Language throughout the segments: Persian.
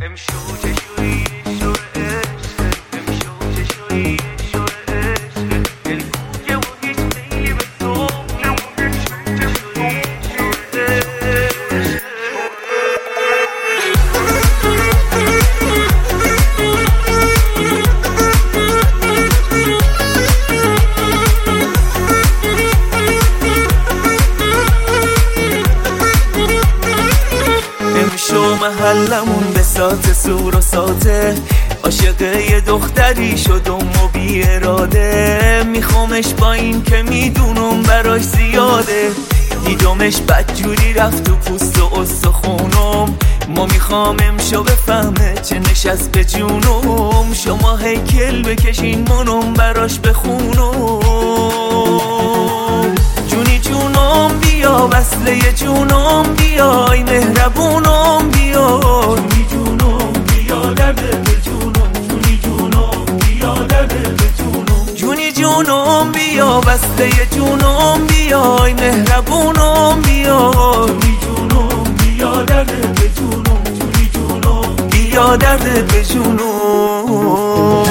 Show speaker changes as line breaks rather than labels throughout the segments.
محلمون به سات سور و ساته، عاشق یه دختری شدم و بی اراده. میخوامش با این که میدونم براش زیاده، دیدمش بدجوری رفت تو پوست و استخونم. ما میخوام امشو بفهمه چه نشست به جونم. شما هیکل بکشین منم براش بخونم. جونی جونم بیا وصله جونم بیای مهربونم بیا. جونی جونم بیا درد به جونم. جونی جونم بیا درد به جونم. جونی جونم بیا وصله جونم بیای مهربونم بیا. جونی جونم بیا درد به جونم. جونی جونم بیا درد به جونم.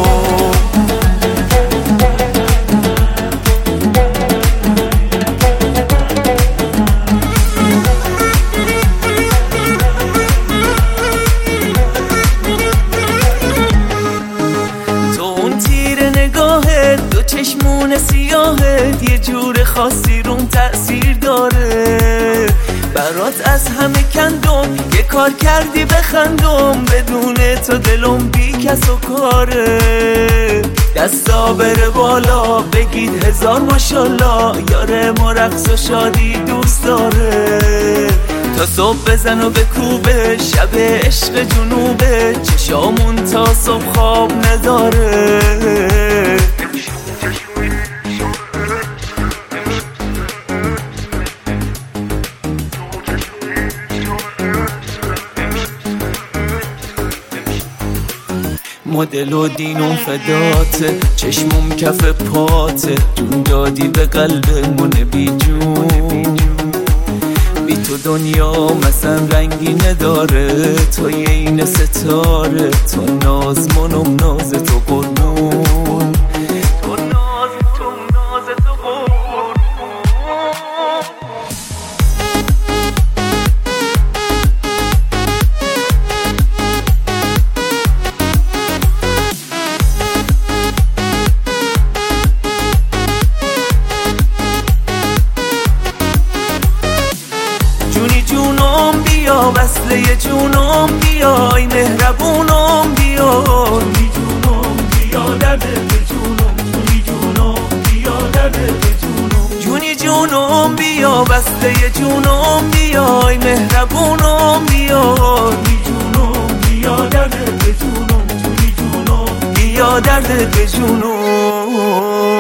چشمون سیاهت یه جور خاصی روم تأثیر داره. برات از همه کندم یه کار کردی بخندم. بدون تو دلم بی کس و کاره. دستا بره بالا بگید هزار ماشالله. یاره ما رقص و شادی دوست داره. تا صبح بزن و بکوبه شب عشق جنوبه. چشامون تا صبح خواب نداره. مدل و دینم فداته، چشمم کف پاته. جون دادی به قلبمون بی جون. بی تو دنیا مثلا رنگی نداره. تو یه این ستاره. تو ناز منم ناز تو قربون. تو ناز تو قربون. جونی جونم بیا وصله جونم بیای مهربونم بیا. جونی جونم بیا درد به جونم. جونی جونم بیا درد به جونم. جونی جونم بیا وصله جونم بیای مهربونم بیا. جونی جونم بیا درد به جونم. جونی جونم بیا درد به جونم.